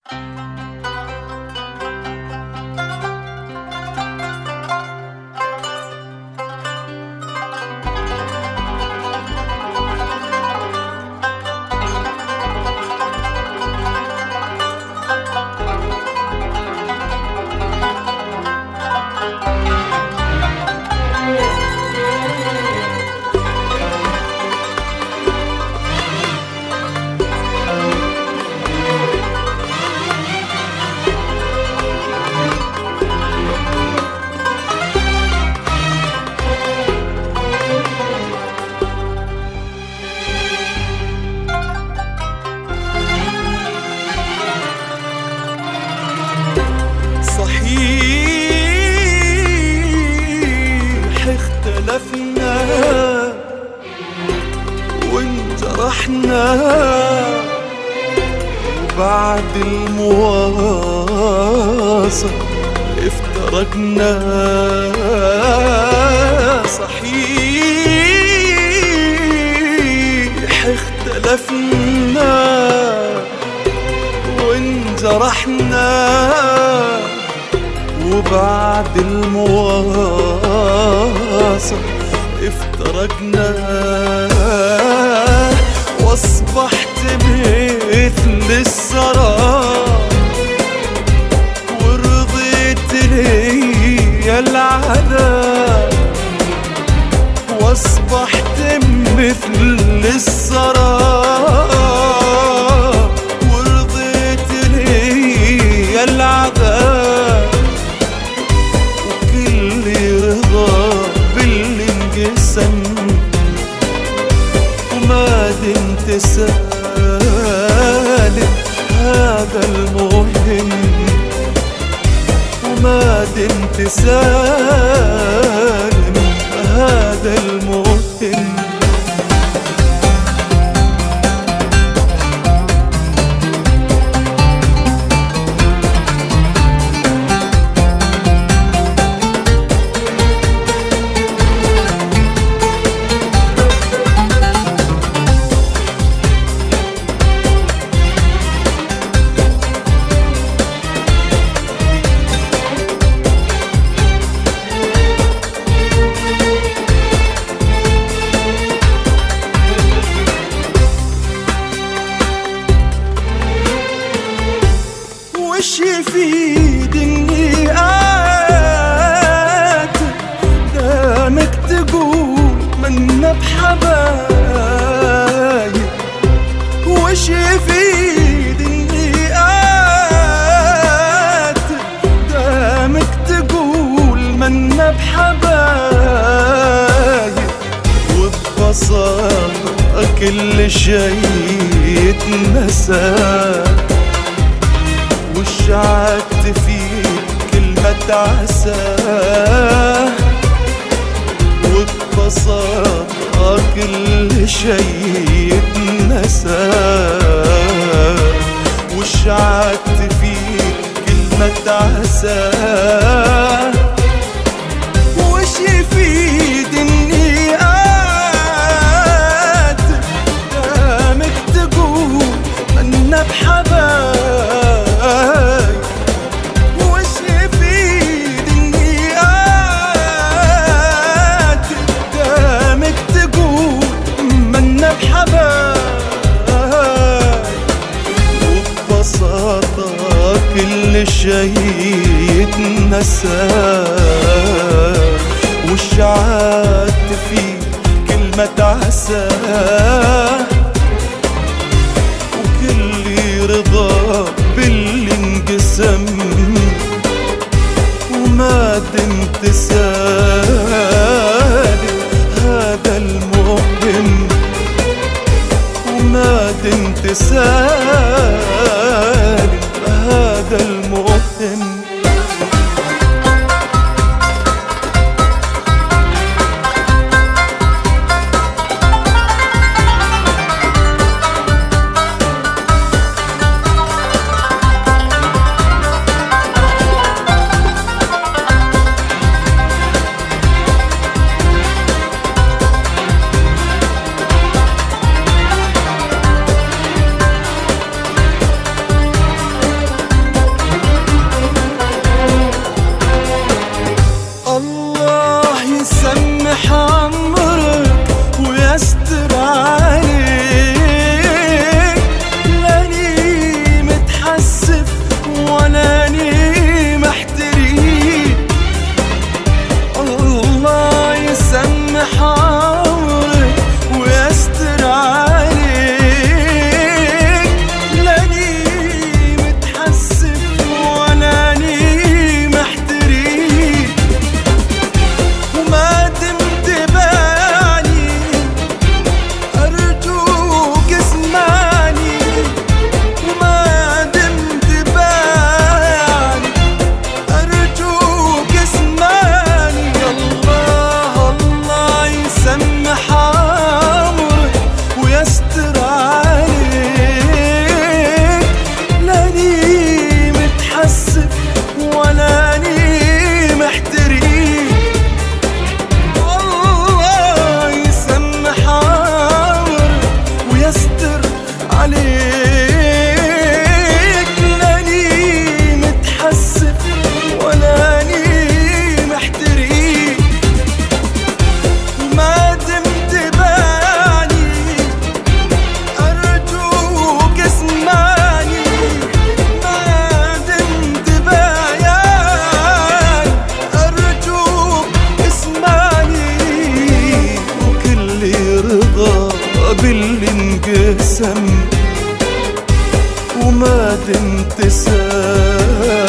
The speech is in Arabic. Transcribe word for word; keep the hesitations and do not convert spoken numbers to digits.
اختلفنا وانجرحنا وبعد المواصل افترقنا. صحيح اختلفنا وانجرحنا وبعد المواصل افترقنا. واصبحت مثل السراب ورضيت لي العذاب. واصبحت مثل السراب ورضيت لي العذاب. وما دمت سالم هذا المهم. وما دمت سالم هذا المهم. وش يفيد اني آتي دامك تقول منا بحبايب. وش يفيد اني آتي دامك تقول منا بحبايب. وببساطة كل شي يتنسى وشعدت فيك كلمة عسى. وببساطة كل شي يتنسى وشعدت فيك كلمة عسى. وش يفيد اني آتي دامك تقول منا بحبايب. وش يفيد اني آتي دامك تقول منا بحبايب. وببساطة كل شي يتنسى وشعدت فيه كلمة عسى. وكل رضا باللي انقسم. وما دمت سالم هذا المهم. وما دمت سالم هذا المهم. الحساب.